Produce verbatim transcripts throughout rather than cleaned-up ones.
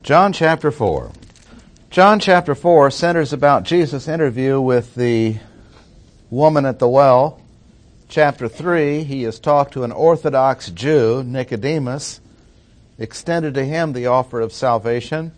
John chapter four. John chapter four centers about Jesus' interview with the woman at the well. Chapter three, he is talked to an Orthodox Jew, Nicodemus, extended to him the offer of salvation.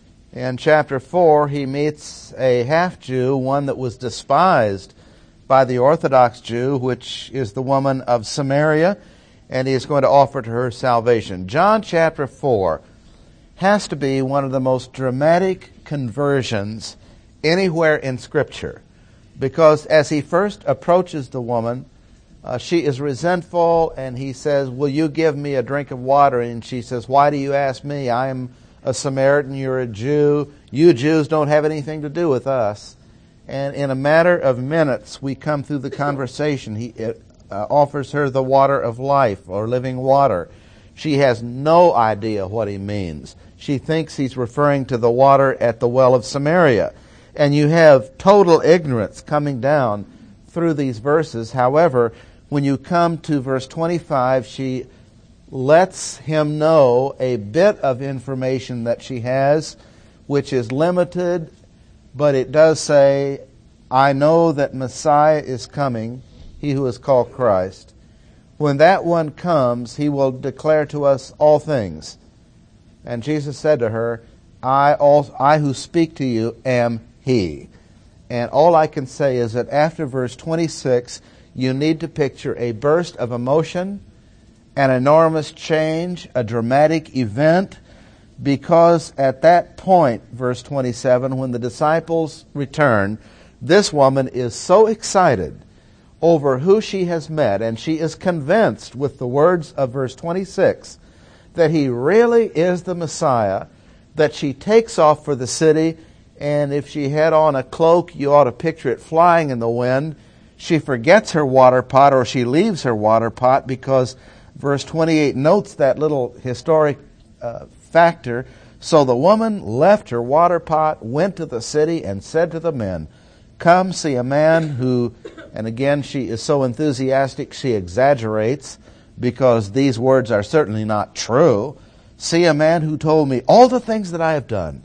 In chapter four, he meets a half-Jew, one that was despised by the Orthodox Jew, which is the woman of Samaria, and he is going to offer to her salvation. John chapter four has to be one of the most dramatic conversions anywhere in Scripture, because as he first approaches the woman, uh, she is resentful, and he says, "Will you give me a drink of water?" And she says, "Why do you ask me? I am a Samaritan, you're a Jew. You Jews don't have anything to do with us." And in a matter of minutes, we come through the conversation. He uh, offers her the water of life, or living water. She has no idea what he means. She thinks he's referring to the water at the well of Samaria. And you have total ignorance coming down through these verses. However, when you come to verse twenty-five, she lets him know a bit of information that she has, which is limited, but it does say, "I know that Messiah is coming, he who is called Christ. When that one comes, he will declare to us all things." And Jesus said to her, I, also, I who speak to you am he. And all I can say is that after verse twenty-six, you need to picture a burst of emotion, an enormous change, a dramatic event, because at that point, verse twenty-seven, when the disciples return, this woman is so excited over who she has met, and she is convinced with the words of verse twenty-six that he really is the Messiah, that she takes off for the city, and if she had on a cloak, you ought to picture it flying in the wind. She forgets her water pot, or she leaves her water pot, because verse twenty-eight notes that little historic uh, factor. So the woman left her water pot, went to the city, and said to the men, "Come see a man who," and again she is so enthusiastic she exaggerates, because these words are certainly not true. "See a man who told me all the things that I have done."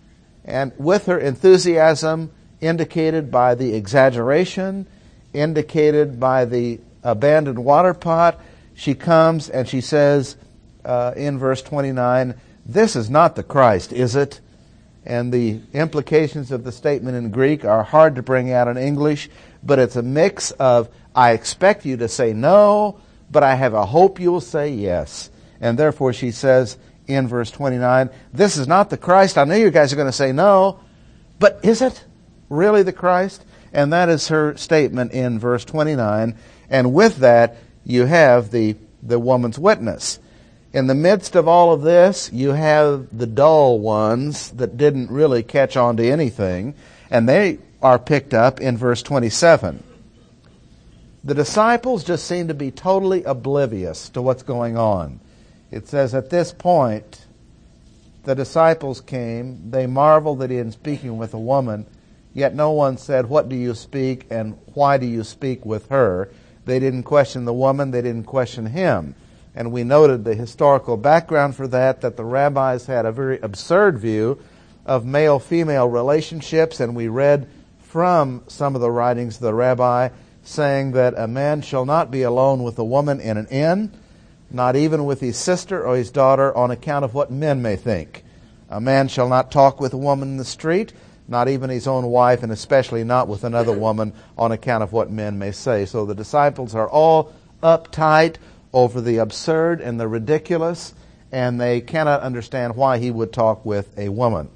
And with her enthusiasm indicated by the exaggeration, indicated by the abandoned water pot, she comes and she says uh, in verse twenty-nine, "This is not the Christ, is it?" And the implications of the statement in Greek are hard to bring out in English, but it's a mix of, I expect you to say no, but I have a hope you'll say yes. And therefore she says in verse twenty-nine, "This is not the Christ. I know you guys are going to say no, but is it really the Christ?" And that is her statement in verse twenty-nine. And with that, you have the, the woman's witness. In the midst of all of this, you have the dull ones that didn't really catch on to anything, and they are picked up in verse twenty-seven. The disciples just seem to be totally oblivious to what's going on. It says, at this point, the disciples came. They marveled that he had speaking with a woman, yet no one said, "What do you speak, and why do you speak with her?" They didn't question the woman. They didn't question him. And we noted the historical background for that, that the rabbis had a very absurd view of male-female relationships, and we read from some of the writings of the rabbi saying that a man shall not be alone with a woman in an inn, not even with his sister or his daughter, on account of what men may think. A man shall not talk with a woman in the street, not even his own wife, and especially not with another woman on account of what men may say. So the disciples are all uptight over the absurd and the ridiculous, and they cannot understand why he would talk with a woman.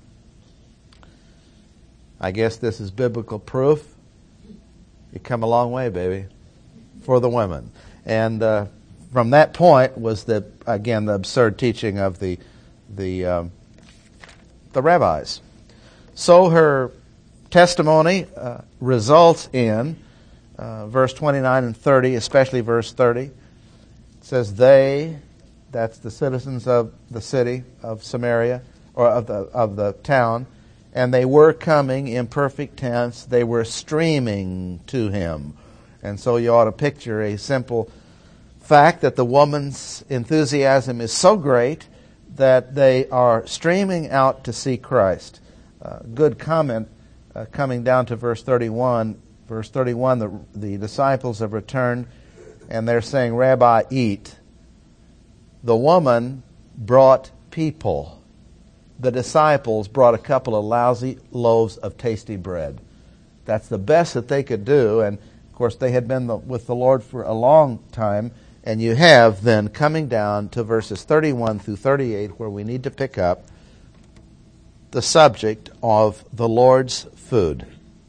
I guess this is biblical proof. You come a long way, baby, for the women. And uh, from that point was the again the absurd teaching of the the um, the rabbis. So her testimony uh, results in uh, verse twenty-nine and thirty, especially verse thirty. It says, "They," that's the citizens of the city of Samaria, or of the of the town, "and they were coming," in perfect tense, "they were streaming to him." And so you ought to picture a simple fact that the woman's enthusiasm is so great that they are streaming out to see Christ. Uh, good comment uh, coming down to verse thirty-one. Verse thirty-one, the, the disciples have returned and they're saying, Rabbi, eat. The woman brought people. The disciples brought a couple of lousy loaves of tasty bread. That's the best that they could do. And, of course, they had been the, with the Lord for a long time. And you have then coming down to verses thirty-one through thirty-eight, where we need to pick up the subject of the Lord's food.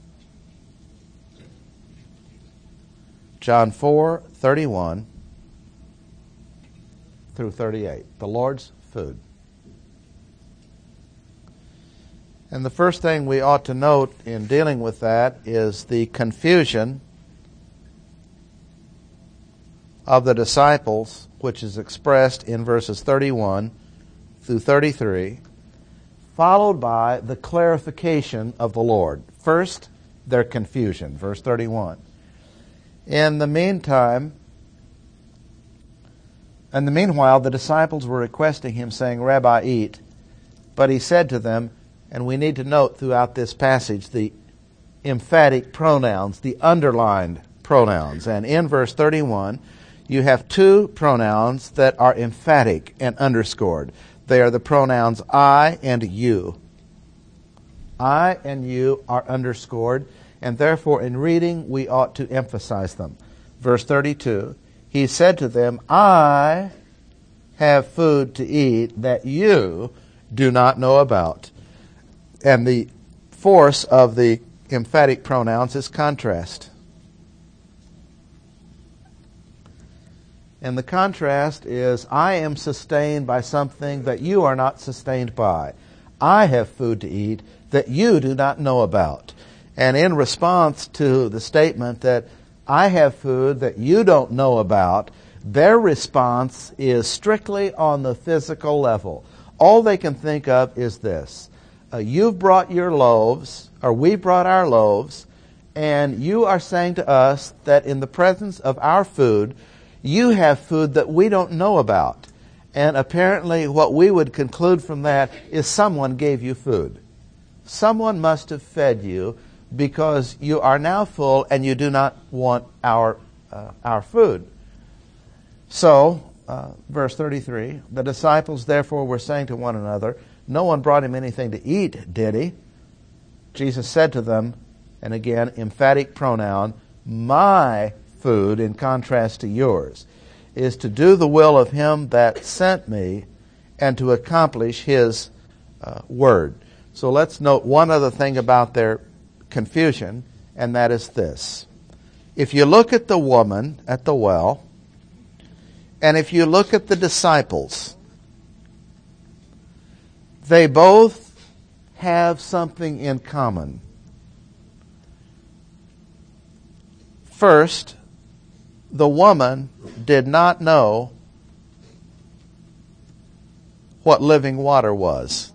John four, thirty-one through thirty-eight. The Lord's food. And the first thing we ought to note in dealing with that is the confusion of the disciples, which is expressed in verses thirty-one through thirty-three, followed by the clarification of the Lord. First, their confusion, verse thirty-one. In the meantime, in the meanwhile, the disciples were requesting him, saying, Rabbi, eat. But he said to them, and we need to note throughout this passage the emphatic pronouns, the underlined pronouns. And in verse thirty-one, you have two pronouns that are emphatic and underscored. They are the pronouns I and you. I and you are underscored, and therefore in reading we ought to emphasize them. Verse thirty-two, he said to them, I have food to eat that you do not know about. And the force of the emphatic pronouns is contrast. And the contrast is, I am sustained by something that you are not sustained by. I have food to eat that you do not know about. And in response to the statement that I have food that you don't know about, their response is strictly on the physical level. All they can think of is this. Uh, you've brought your loaves, or we brought our loaves, and you are saying to us that in the presence of our food, you have food that we don't know about. And apparently what we would conclude from that is someone gave you food. Someone must have fed you because you are now full and you do not want our uh, our food. So, uh, verse thirty-three, the disciples therefore were saying to one another, no one brought him anything to eat, did he? Jesus said to them, and again, emphatic pronoun, my food, in contrast to yours, is to do the will of him that sent me and to accomplish his uh, word. So let's note one other thing about their confusion, and that is this. If you look at the woman at the well, and if you look at the disciples, they both have something in common. First, the woman did not know what living water was.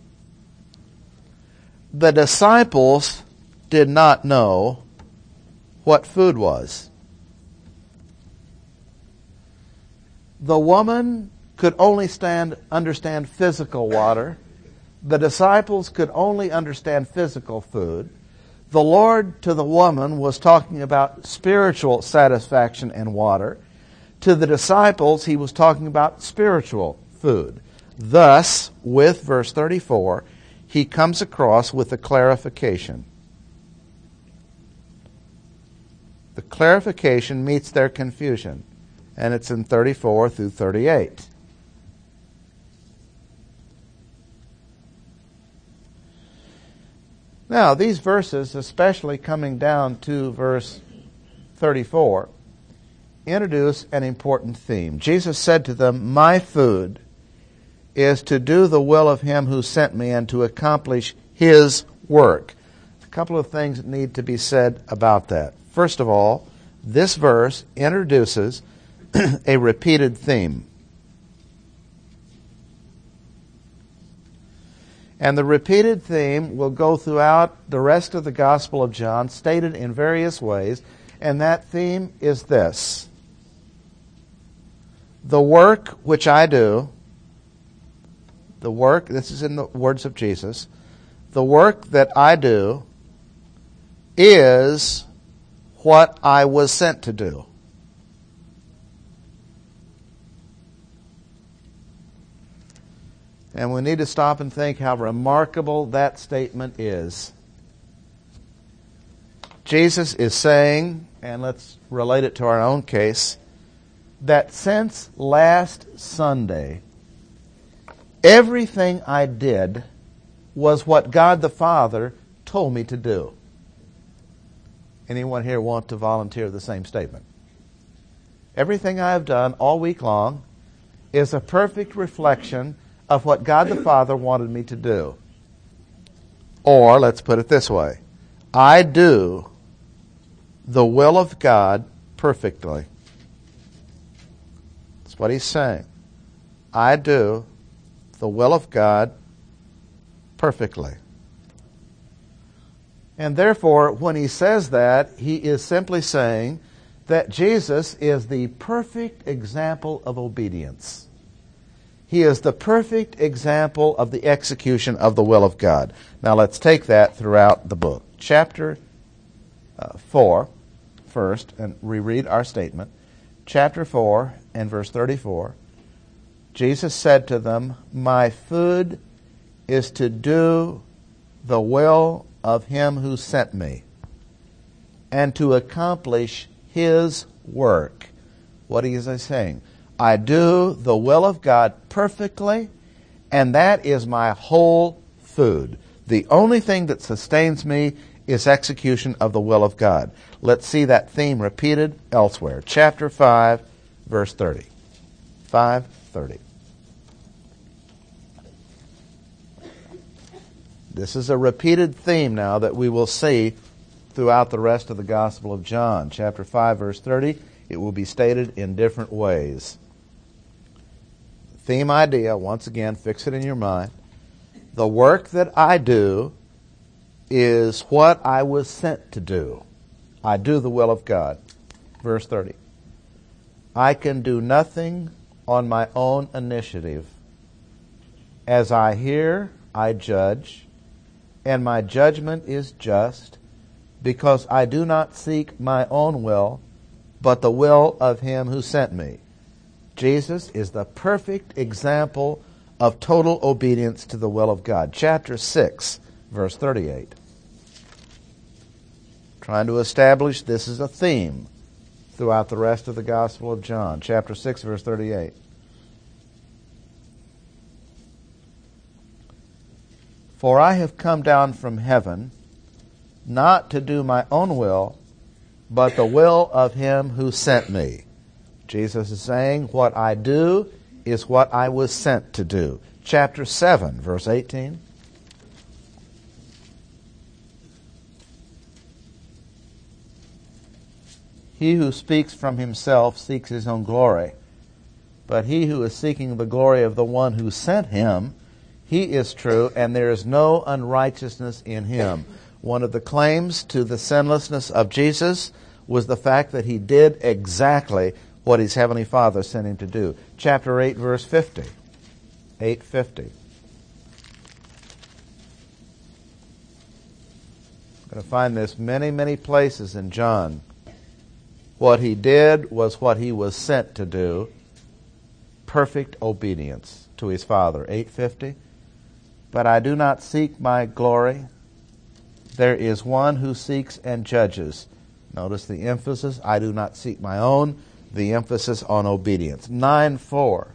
The disciples did not know what food was. The woman could only stand, understand physical water. The disciples could only understand physical food. The Lord to the woman was talking about spiritual satisfaction and water. To the disciples, he was talking about spiritual food. Thus, with verse thirty-four, he comes across with a clarification. The clarification meets their confusion, and it's in thirty-four through thirty-eight. Now, these verses, especially coming down to verse thirty-four, introduce an important theme. Jesus said to them, my food is to do the will of him who sent me and to accomplish his work. A couple of things that need to be said about that. First of all, this verse introduces a repeated theme. And the repeated theme will go throughout the rest of the Gospel of John, stated in various ways, and that theme is this. The work which I do, The work, this is in the words of Jesus, the work that I do is what I was sent to do. And we need to stop and think how remarkable that statement is. Jesus is saying, and let's relate it to our own case, that since last Sunday, everything I did was what God the Father told me to do. Anyone here want to volunteer the same statement? Everything I have done all week long is a perfect reflection of what God the Father wanted me to do. Or, let's put it this way, I do the will of God perfectly. That's what he's saying. I do the will of God perfectly. And therefore, when he says that, he is simply saying that Jesus is the perfect example of obedience. He is the perfect example of the execution of the will of God. Now let's take that throughout the book. Chapter uh, four, first, and reread our statement. Chapter four and verse thirty-four. Jesus said to them, "My food is to do the will of him who sent me, and to accomplish his work." What is he saying? I do the will of God perfectly, and that is my whole food. The only thing that sustains me is execution of the will of God. Let's see that theme repeated elsewhere. Chapter five, verse thirty. five thirty. This is a repeated theme now that we will see throughout the rest of the Gospel of John. Chapter five, verse thirty, it will be stated in different ways. Theme idea, once again, fix it in your mind. The work that I do is what I was sent to do. I do the will of God. Verse thirty. I can do nothing on my own initiative. As I hear, I judge, and my judgment is just, because I do not seek my own will, but the will of him who sent me. Jesus is the perfect example of total obedience to the will of God. Chapter six, verse thirty-eight. Trying to establish this is a theme throughout the rest of the Gospel of John. Chapter six, verse thirty-eight. For I have come down from heaven, not to do my own will, but the will of him who sent me. Jesus is saying, what I do is what I was sent to do. Chapter seven, verse eighteen. He who speaks from himself seeks his own glory, but he who is seeking the glory of the one who sent him, he is true, and there is no unrighteousness in him. One of the claims to the sinlessness of Jesus was the fact that he did exactly what his heavenly Father sent him to do. Chapter eight, verse fifty. eight fifty. I'm going to find this many, many places in John. What he did was what he was sent to do. Perfect obedience to his Father. eight fifty. But I do not seek my glory. There is one who seeks and judges. Notice the emphasis. I do not seek my own. The emphasis on obedience. nine four.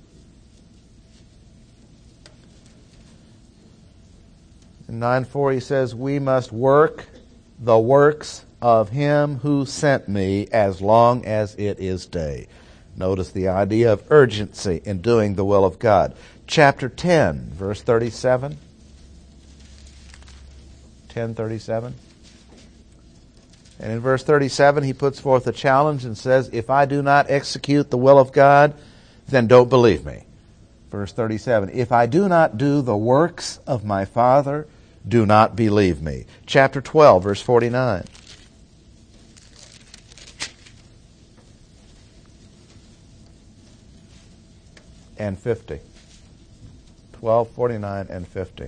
In nine four he says, we must work the works of him who sent me as long as it is day. Notice the idea of urgency in doing the will of God. Chapter ten, verse thirty-seven. ten thirty-seven. And in verse thirty-seven, he puts forth a challenge and says, if I do not execute the will of God, then don't believe me. Verse thirty-seven, if I do not do the works of my Father, do not believe me. Chapter twelve, verse forty-nine. And fifty. twelve, forty-nine, and fifty.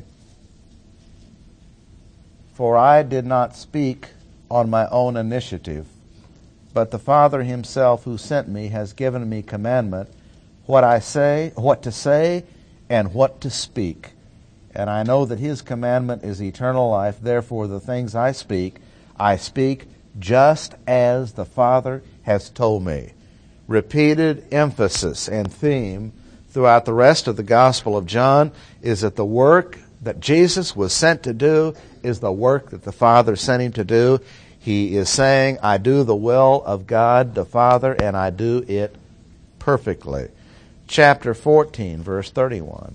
For I did not speak on my own initiative, but the Father himself who sent me has given me commandment what I say, what to say, and what to speak. And I know that his commandment is eternal life. Therefore the things I speak, I speak just as the Father has told me. Repeated emphasis and theme throughout the rest of the Gospel of John is that the work that Jesus was sent to do is the work that the Father sent him to do. He is saying, I do the will of God the Father, and I do it perfectly. Chapter fourteen, verse thirty-one.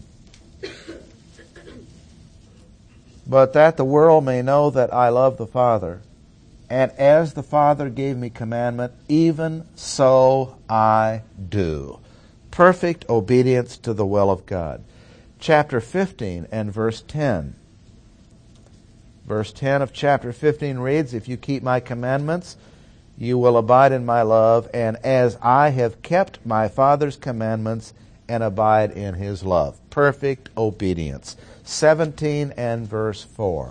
But that the world may know that I love the Father, and as the Father gave me commandment, even so I do. Perfect obedience to the will of God. Chapter fifteen and verse ten. Verse ten of chapter fifteen reads, if you keep my commandments, you will abide in my love, and as I have kept my Father's commandments and abide in his love. Perfect obedience. seventeen and verse four.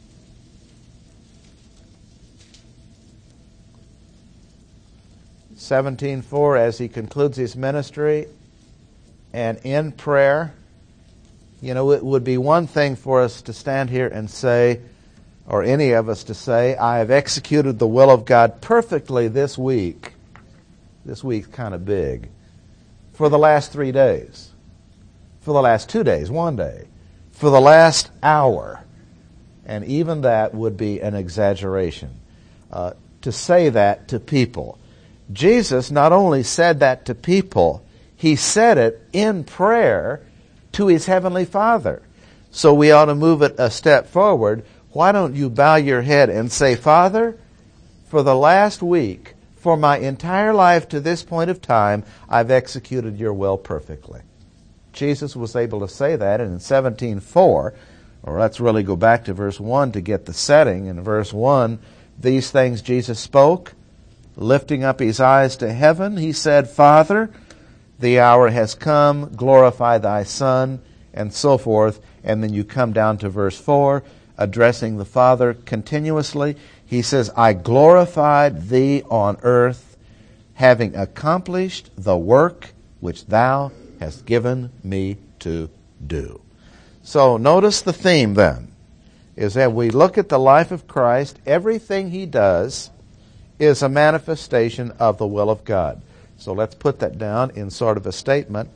seventeen four, as he concludes his ministry and in prayer, you know, it would be one thing for us to stand here and say, or any of us to say, I have executed the will of God perfectly this week. This week's kind of big. For the last three days. For the last two days, one day. For the last hour. And even that would be an exaggeration. Uh, to say that to people. Jesus not only said that to people, he said it in prayer to his heavenly Father. So we ought to move it a step forward. Why don't you bow your head and say, Father, for the last week, for my entire life to this point of time, I've executed your will perfectly. Jesus was able to say that, and in seventeen four, or let's really go back to verse one to get the setting. In verse one, these things Jesus spoke, lifting up his eyes to heaven, he said, Father, the hour has come, glorify thy Son, and so forth. And then you come down to verse four, addressing the Father continuously. He says, I glorified thee on earth, having accomplished the work which thou hast given me to do. So notice the theme then, is that we look at the life of Christ, everything he does is a manifestation of the will of God. So let's put that down in sort of a statement.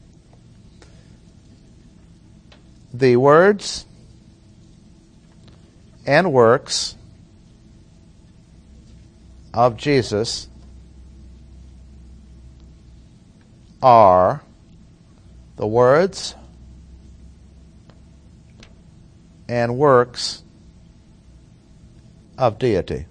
The words and works of Jesus are the words and works of deity.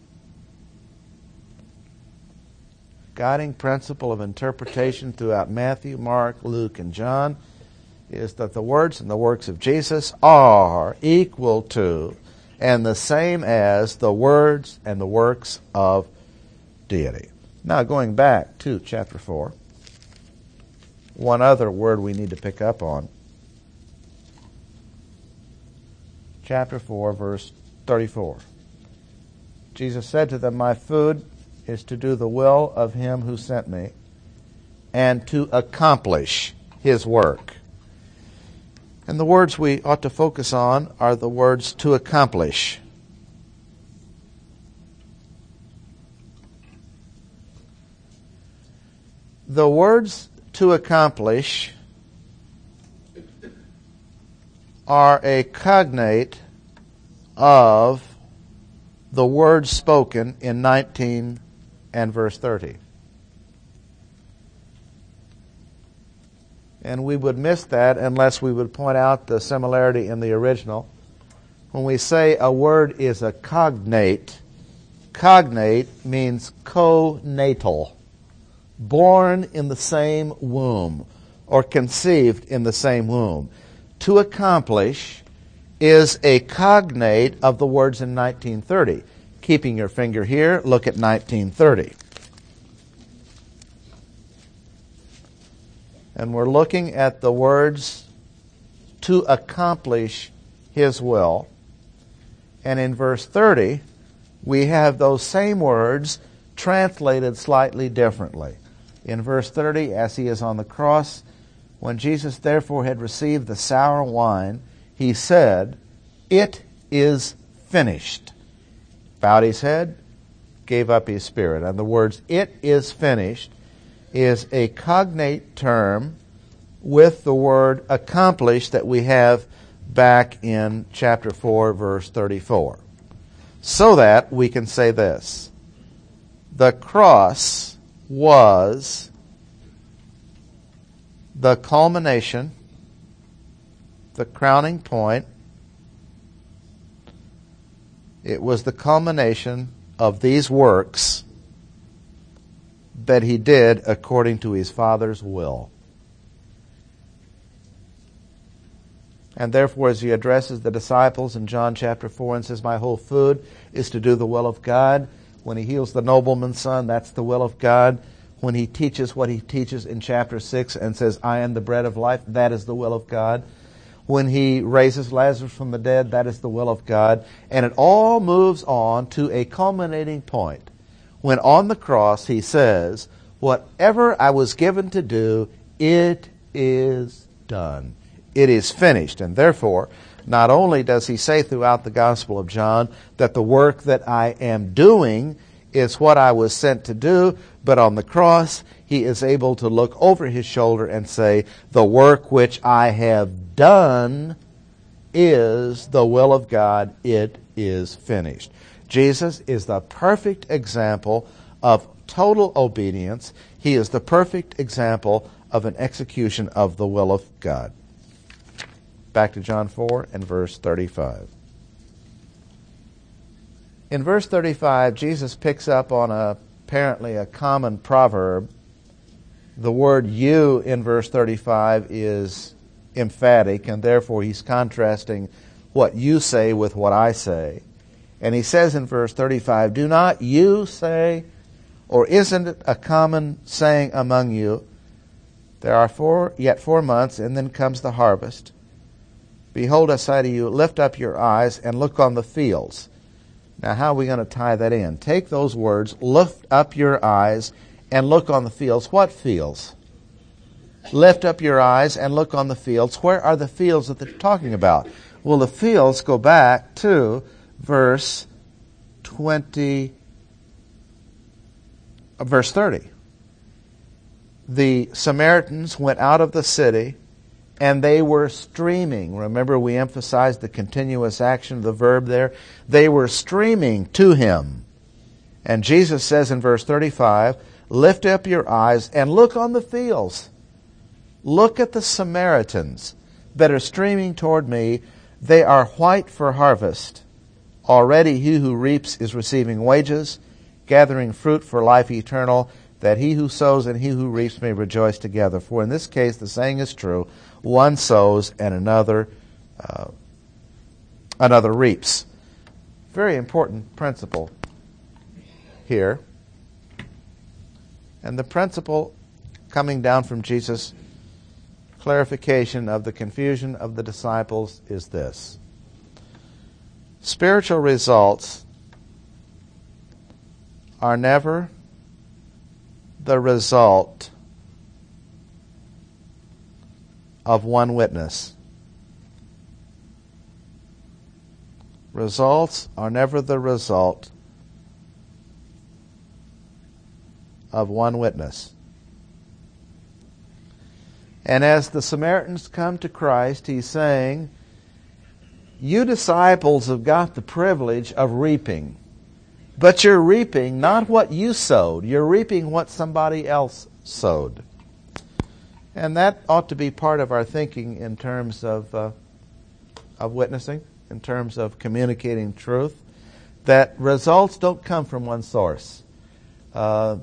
Guiding principle of interpretation throughout Matthew, Mark, Luke, and John is that the words and the works of Jesus are equal to and the same as the words and the works of deity. Now going back to chapter four, one other word we need to pick up on. Chapter four, verse thirty-four. Jesus said to them, my food is to do the will of him who sent me and to accomplish his work. And the words we ought to focus on are the words to accomplish. The words to accomplish are a cognate of the words spoken in nineteen and verse thirty. And we would miss that unless we would point out the similarity in the original. When we say a word is a cognate, cognate means co-natal, born in the same womb or conceived in the same womb. To accomplish is a cognate of the words in nineteen thirty. Keeping your finger here, look at nineteen thirty. And we're looking at the words to accomplish His will. And in verse thirty, we have those same words translated slightly differently. In verse thirty, as He is on the cross, when Jesus therefore had received the sour wine, He said, "It is finished." Bowed His head, gave up His spirit. And the words, "it is finished," is a cognate term with the word accomplished that we have back in chapter four, verse thirty-four. So that we can say this: the cross was the culmination, the crowning point. It was the culmination of these works that He did according to His Father's will. And therefore, as He addresses the disciples in John chapter four and says, "My whole food is to do the will of God." When He heals the nobleman's son, that's the will of God. When He teaches what He teaches in chapter six and says, "I am the bread of life," that is the will of God. When He raises Lazarus from the dead, that is the will of God. And it all moves on to a culminating point, when on the cross He says, "Whatever I was given to do, it is done. It is finished." And therefore, not only does He say throughout the Gospel of John that the work that I am doing is what I was sent to do, but on the cross He is able to look over His shoulder and say, "The work which I have done is the will of God. It is finished." Jesus is the perfect example of total obedience. He is the perfect example of an execution of the will of God. Back to John four and verse thirty-five. In verse thirty-five, Jesus picks up on a, apparently a common proverb. The word "you" in verse thirty-five is emphatic, and therefore He's contrasting what you say with what I say. And He says in verse thirty-five, "Do not you say, or isn't it a common saying among you, there are four, yet four months, and then comes the harvest? Behold, I say to you, lift up your eyes and look on the fields." Now, how are we going to tie that in? Take those words, lift up your eyes and look on the fields. What fields? Lift up your eyes and look on the fields. Where are the fields that they're talking about? Well, the fields go back to verse twenty, uh, verse thirty. The Samaritans went out of the city, and they were streaming. Remember, we emphasized the continuous action of the verb there. They were streaming to Him. And Jesus says in verse thirty-five, "Lift up your eyes and look on the fields." Look at the Samaritans that are streaming toward me. They are white for harvest. Already he who reaps is receiving wages, gathering fruit for life eternal, that he who sows and he who reaps may rejoice together. For in this case the saying is true, one sows and another uh, another reaps. Very important principle here. And the principle coming down from Jesus' clarification of the confusion of the disciples is this: spiritual results are never the result of one witness. Results are never the result of one witness. And as the Samaritans come to Christ, He's saying, you disciples have got the privilege of reaping. But you're reaping not what you sowed. You're reaping what somebody else sowed. And that ought to be part of our thinking in terms of uh, of witnessing, in terms of communicating truth, that results don't come from one source. Uh,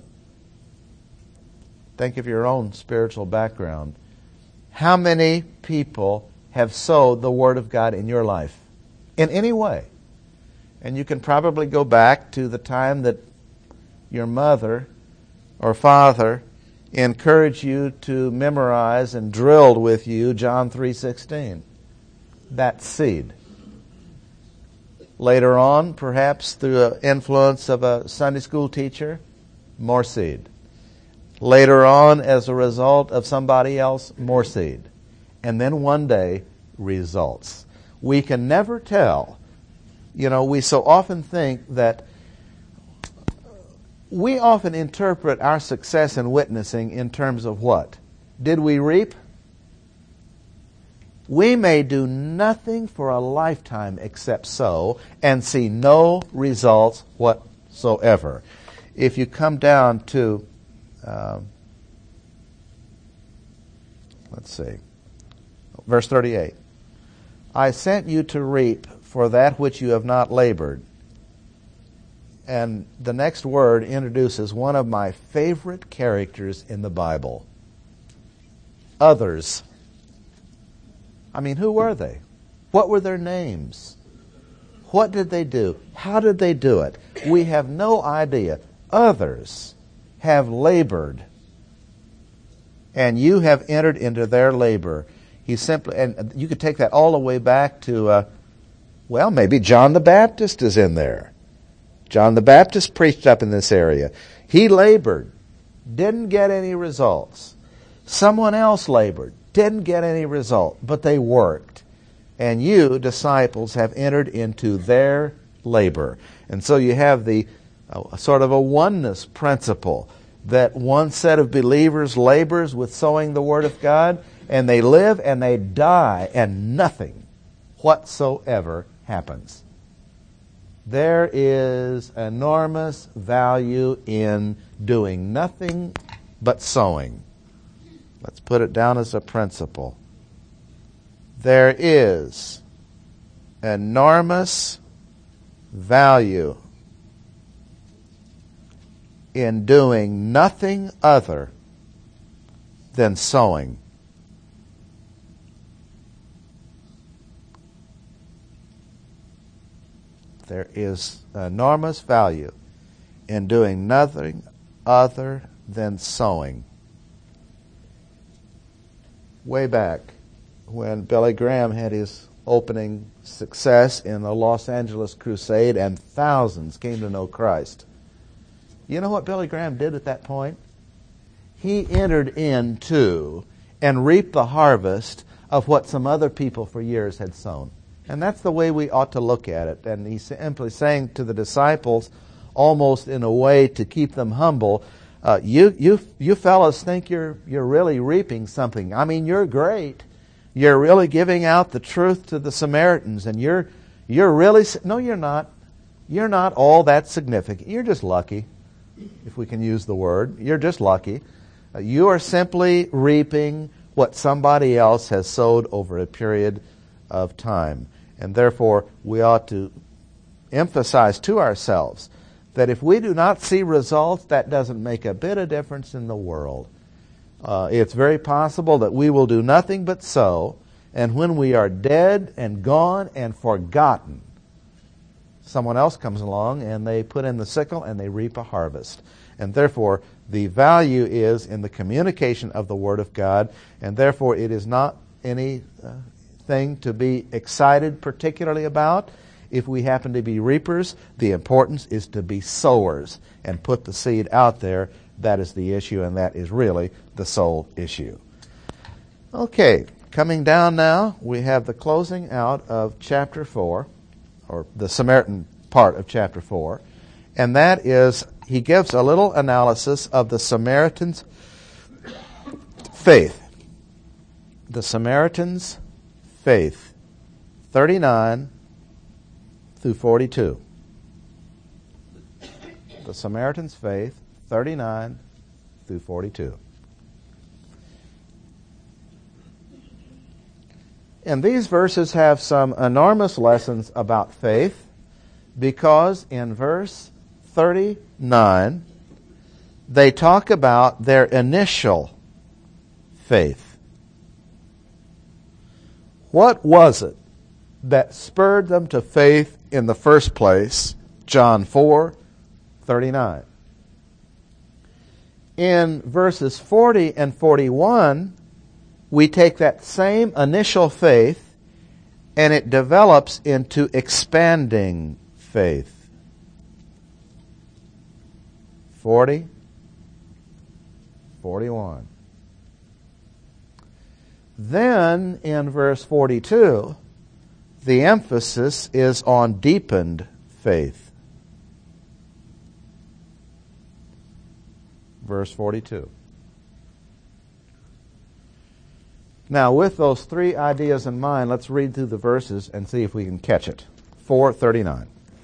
think of your own spiritual background. How many people have sowed the Word of God in your life? In any way. And you can probably go back to the time that your mother or father encouraged you to memorize and drilled with you John three sixteen. That's seed. Later on, perhaps through the influence of a Sunday school teacher, more seed. Later on, as a result of somebody else, more seed. And then one day, results. We can never tell. You know, we so often think that we often interpret our success in witnessing in terms of what? Did we reap? We may do nothing for a lifetime except sow and see no results whatsoever. If you come down to, uh, let's see, verse thirty-eight. I sent you to reap for that which you have not labored. And the next word introduces one of my favorite characters in the Bible. Others. I mean, who were they? What were their names? What did they do? How did they do it? We have no idea. Others have labored, and you have entered into their labor. He simply, and you could take that all the way back to, uh, well, maybe John the Baptist is in there. John the Baptist preached up in this area. He labored, didn't get any results. Someone else labored, didn't get any result, but they worked. And you, disciples, have entered into their labor. And so you have the uh, sort of a oneness principle that one set of believers labors with sowing the Word of God, and they live and they die, and nothing whatsoever happens. There is enormous value in doing nothing but sowing. Let's put it down as a principle. There is enormous value in doing nothing other than sowing. There is enormous value in doing nothing other than sowing. Way back when Billy Graham had his opening success in the Los Angeles crusade and thousands came to know Christ. You know what Billy Graham did at that point? He entered into and reaped the harvest of what some other people for years had sown. And that's the way we ought to look at it. And he's simply saying to the disciples, almost in a way to keep them humble, uh, you you you fellas think you're you're really reaping something. I mean, you're great. You're really giving out the truth to the Samaritans, and you're you're really no, you're not. You're not all that significant. You're just lucky, if we can use the word. You're just lucky. Uh, you are simply reaping what somebody else has sowed over a period of time. And therefore, we ought to emphasize to ourselves that if we do not see results, that doesn't make a bit of difference in the world. Uh, it's very possible that we will do nothing but sow, and when we are dead and gone and forgotten, someone else comes along and they put in the sickle and they reap a harvest. And therefore, the value is in the communication of the Word of God, and therefore it is not any uh, thing to be excited particularly about. If we happen to be reapers, the importance is to be sowers and put the seed out there. That is the issue, and that is really the sole issue. Okay, coming down now, we have the closing out of chapter four, or the Samaritan part of chapter four, and that is, he gives a little analysis of the Samaritan's faith. The Samaritan's faith, thirty-nine through forty-two. The Samaritan's faith, thirty-nine through forty-two. And these verses have some enormous lessons about faith, because in verse thirty-nine, they talk about their initial faith. What was it that spurred them to faith in the first place? John four thirty-nine. In verses forty and forty-one, we take that same initial faith and it develops into expanding faith. Forty, forty-one. Then in verse forty-two, the emphasis is on deepened faith. Verse forty-two. Now, with those three ideas in mind, let's read through the verses and see if we can catch it. four thirty-nine.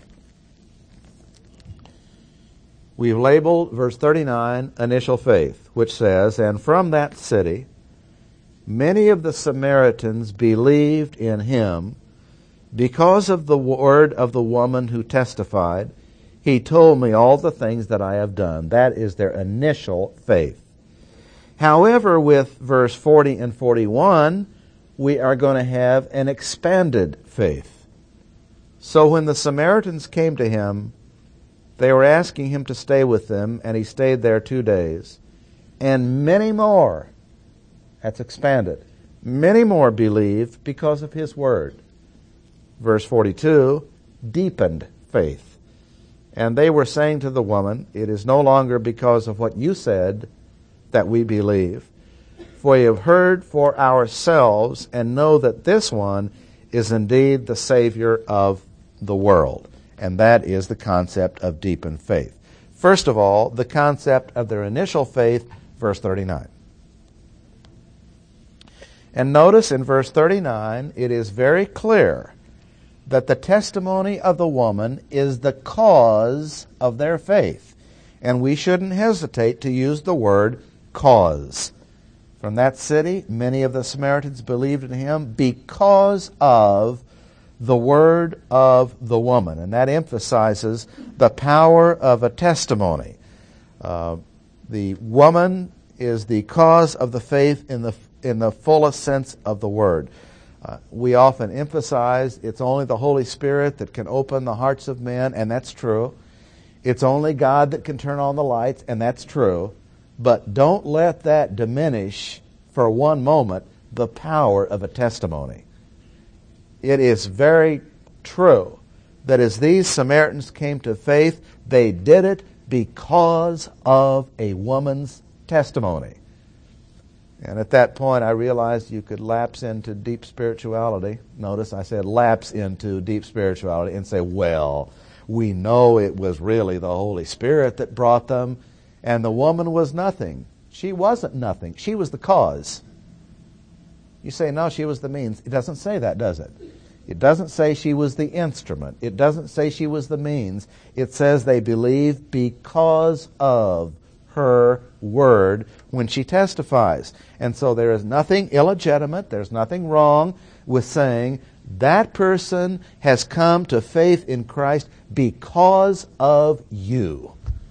We've labeled verse thirty-nine, initial faith, which says, "And from that city many of the Samaritans believed in him because of the word of the woman who testified, 'He told me all the things that I have done.'" That is their initial faith. However, with verse forty and forty-one, we are going to have an expanded faith. So when the Samaritans came to him, they were asking him to stay with them, and he stayed there two days. And many more, that's expanded, many more believed because of his word. Verse forty-two, deepened faith. And they were saying to the woman, "It is no longer because of what you said that we believe, for we have heard for ourselves and know that this one is indeed the Savior of the world." And that is the concept of deepened faith. First of all, the concept of their initial faith, verse thirty-nine. And notice in verse thirty-nine, it is very clear that the testimony of the woman is the cause of their faith. And we shouldn't hesitate to use the word cause. From that city, many of the Samaritans believed in him because of the word of the woman. And that emphasizes the power of a testimony. Uh, the woman is the cause of the faith in the in the fullest sense of the word. Uh, we often emphasize it's only the Holy Spirit that can open the hearts of men, and that's true. It's only God that can turn on the lights, and that's true. But don't let that diminish for one moment the power of a testimony. It is very true that as these Samaritans came to faith, they did it because of a woman's testimony. And at that point, I realized you could lapse into deep spirituality. Notice I said lapse into deep spirituality and say, well, we know it was really the Holy Spirit that brought them, and the woman was nothing. She wasn't nothing. She was the cause. You say, no, she was the means. It doesn't say that, does it? It doesn't say she was the instrument. It doesn't say she was the means. It says they believe because of her word when she testifies. And so there is nothing illegitimate, there's nothing wrong with saying that person has come to faith in Christ because of you.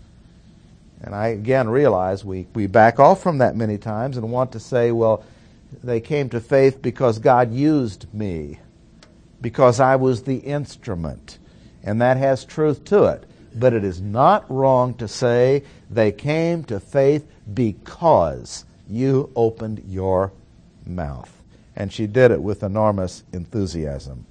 And I again realize we, we back off from that many times and want to say, well, they came to faith because God used me, because I was the instrument. And that has truth to it. But it is not wrong to say they came to faith because you opened your mouth. And she did it with enormous enthusiasm.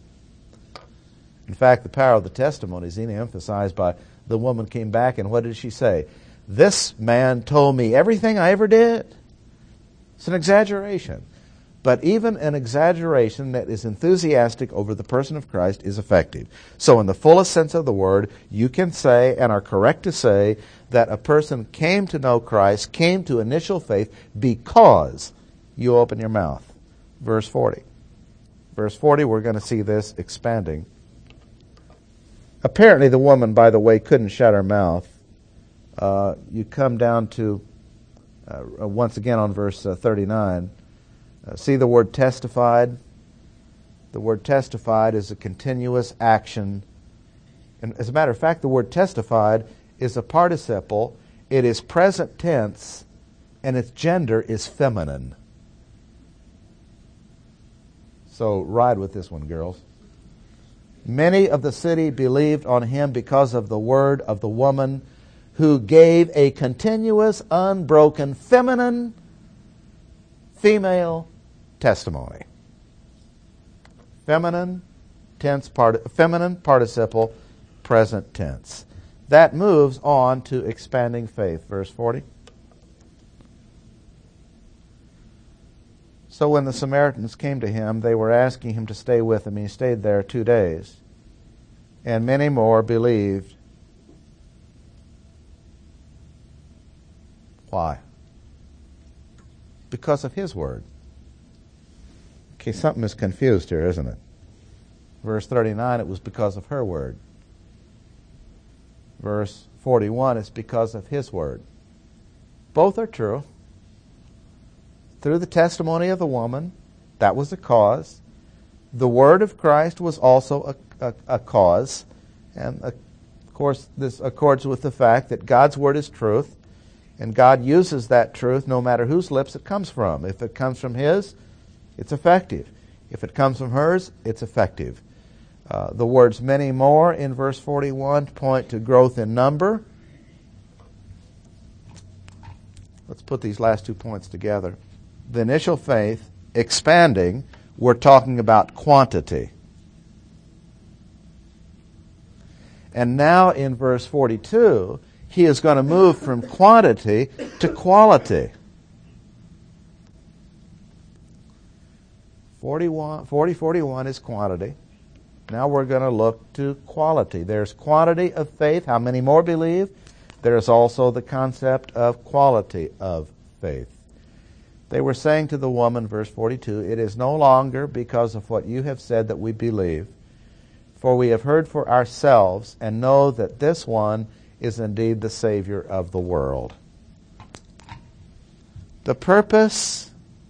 In fact, the power of the testimony is even emphasized by the woman came back, and what did she say? This man told me everything I ever did. It's an exaggeration. But even an exaggeration that is enthusiastic over the person of Christ is effective. So in the fullest sense of the word, you can say and are correct to say that a person came to know Christ, came to initial faith because you open your mouth. Verse forty. Verse forty, we're going to see this expanding. Apparently the woman, by the way, couldn't shut her mouth. Uh, you come down to, uh, once again on verse uh, thirty-nine, uh, see the word testified? The word testified is a continuous action. And as a matter of fact, the word testified is a participle. It is present tense, and its gender is feminine. So ride with this one, girls. Many of the city believed on him because of the word of the woman who gave a continuous, unbroken, feminine, female testimony. Feminine, tense part, feminine participle, present tense. That moves on to expanding faith. Verse forty. So when the Samaritans came to him, they were asking him to stay with them. He stayed there two days. And many more believed. Why? Because of his word. Okay, something is confused here, isn't it? Verse thirty-nine, it was because of her word. Verse forty-one, it's because of his word. Both are true. Through the testimony of the woman, that was the cause. The word of Christ was also a, a, a cause. And, of course, this accords with the fact that God's word is truth, and God uses that truth no matter whose lips it comes from. If it comes from his, it's effective. If it comes from hers, it's effective. Uh, the words many more in verse forty-one point to growth in number. Let's put these last two points together. The initial faith, expanding, we're talking about quantity. And now in verse forty-two, he is going to move from quantity to quality. forty-one, forty, forty-one is quantity. Now we're going to look to quality. There's quantity of faith. How many more believe? There's also the concept of quality of faith. They were saying to the woman, verse forty-two, it is no longer because of what you have said that we believe, for we have heard for ourselves and know that this one is indeed the Savior of the world. The purpose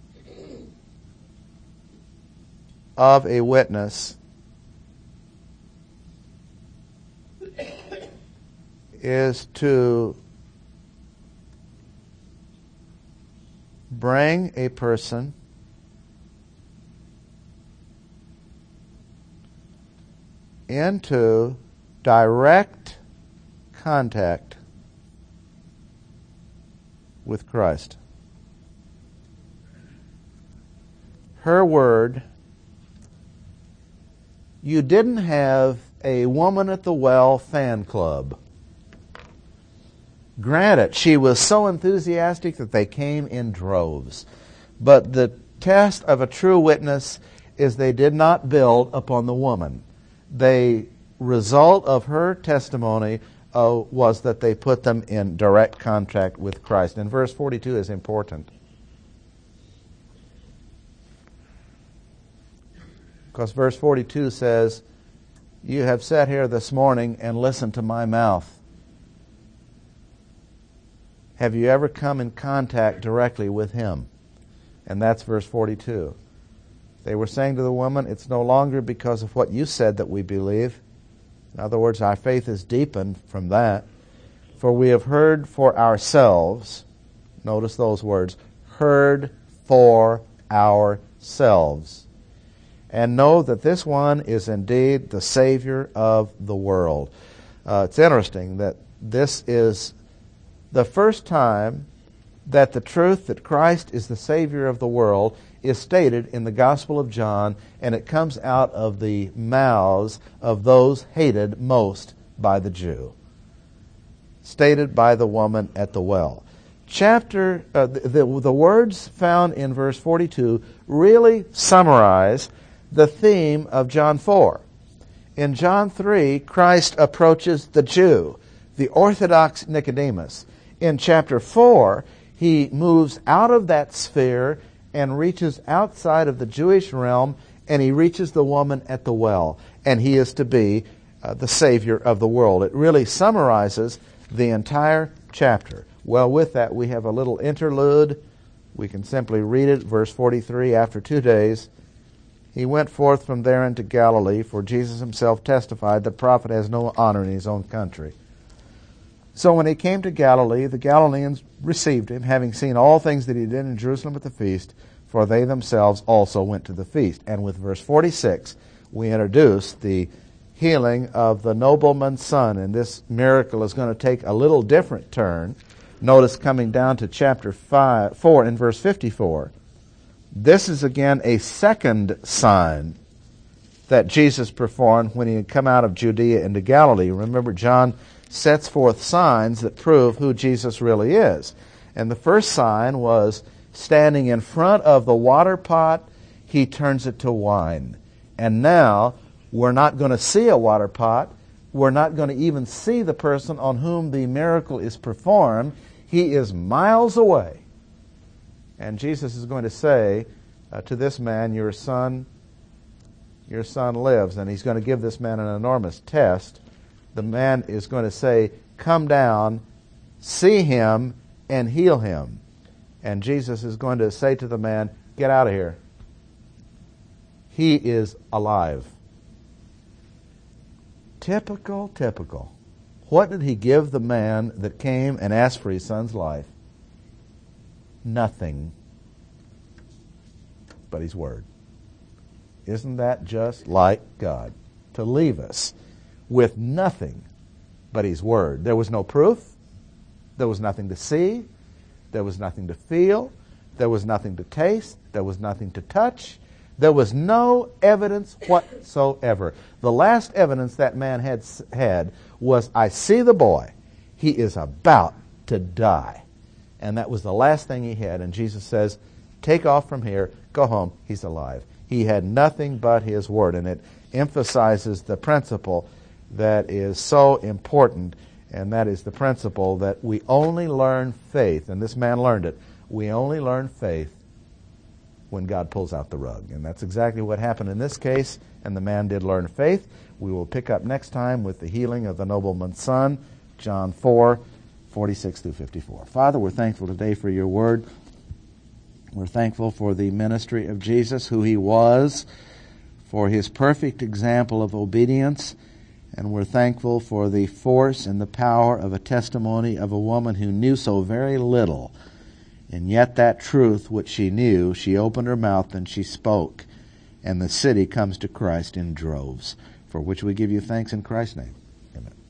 of a witness is to bring a person into direct contact with Christ. Her word. You didn't have a woman at the well fan club. Granted, she was so enthusiastic that they came in droves. But the test of a true witness is they did not build upon the woman. The result of her testimony uh, was that they put them in direct contact with Christ. And verse forty-two is important. Because verse forty-two says, you have sat here this morning and listened to my mouth. Have you ever come in contact directly with him? And that's verse forty-two. They were saying to the woman, it's no longer because of what you said that we believe. In other words, our faith is deepened from that. For we have heard for ourselves, notice those words, heard for ourselves, and know that this one is indeed the Savior of the world. Uh, it's interesting that this is the first time that the truth that Christ is the Savior of the world is stated in the Gospel of John, and it comes out of the mouths of those hated most by the Jew. Stated by the woman at the well. Chapter uh, the, the, the words found in verse forty-two really summarize the theme of John four. In John three, Christ approaches the Jew, the Orthodox Nicodemus. In chapter four, he moves out of that sphere and reaches outside of the Jewish realm, and he reaches the woman at the well, and he is to be uh, the Savior of the world. It really summarizes the entire chapter. Well, with that, we have a little interlude. We can simply read it, verse forty-three, after two days, he went forth from there into Galilee, for Jesus himself testified, the prophet has no honor in his own country. So when he came to Galilee, the Galileans received him, having seen all things that he did in Jerusalem at the feast, for they themselves also went to the feast. And with verse forty-six, we introduce the healing of the nobleman's son. And this miracle is going to take a little different turn. Notice coming down to chapter five, four in verse fifty-four. This is again a second sign that Jesus performed when he had come out of Judea into Galilee. Remember, John sets forth signs that prove who Jesus really is. And the first sign was standing in front of the water pot, he turns it to wine. And now, we're not going to see a water pot. We're not going to even see the person on whom the miracle is performed. He is miles away. And Jesus is going to say uh, to this man, your son, your son lives. And he's going to give this man an enormous test. The man is going to say, come down, see him, and heal him. And Jesus is going to say to the man, get out of here. He is alive. Typical, typical. What did he give the man that came and asked for his son's life? Nothing but his word. Isn't that just like God? To leave us with nothing but his word. There was no proof. There was nothing to see. There was nothing to feel. There was nothing to taste. There was nothing to touch. There was no evidence whatsoever. The last evidence that man had had was, I see the boy. He is about to die. And that was the last thing he had. And Jesus says, take off from here. Go home. He's alive. He had nothing but his word. And it emphasizes the principle that is so important, and that is the principle that we only learn faith, and this man learned it, we only learn faith when God pulls out the rug. And that's exactly what happened in this case, and the man did learn faith. We will pick up next time with the healing of the nobleman's son, John four, forty-six through fifty-four. Father, we're thankful today for your word. We're thankful for the ministry of Jesus, who he was, for his perfect example of obedience, and we're thankful for the force and the power of a testimony of a woman who knew so very little. And yet that truth which she knew, she opened her mouth and she spoke. And the city comes to Christ in droves, for which we give you thanks in Christ's name.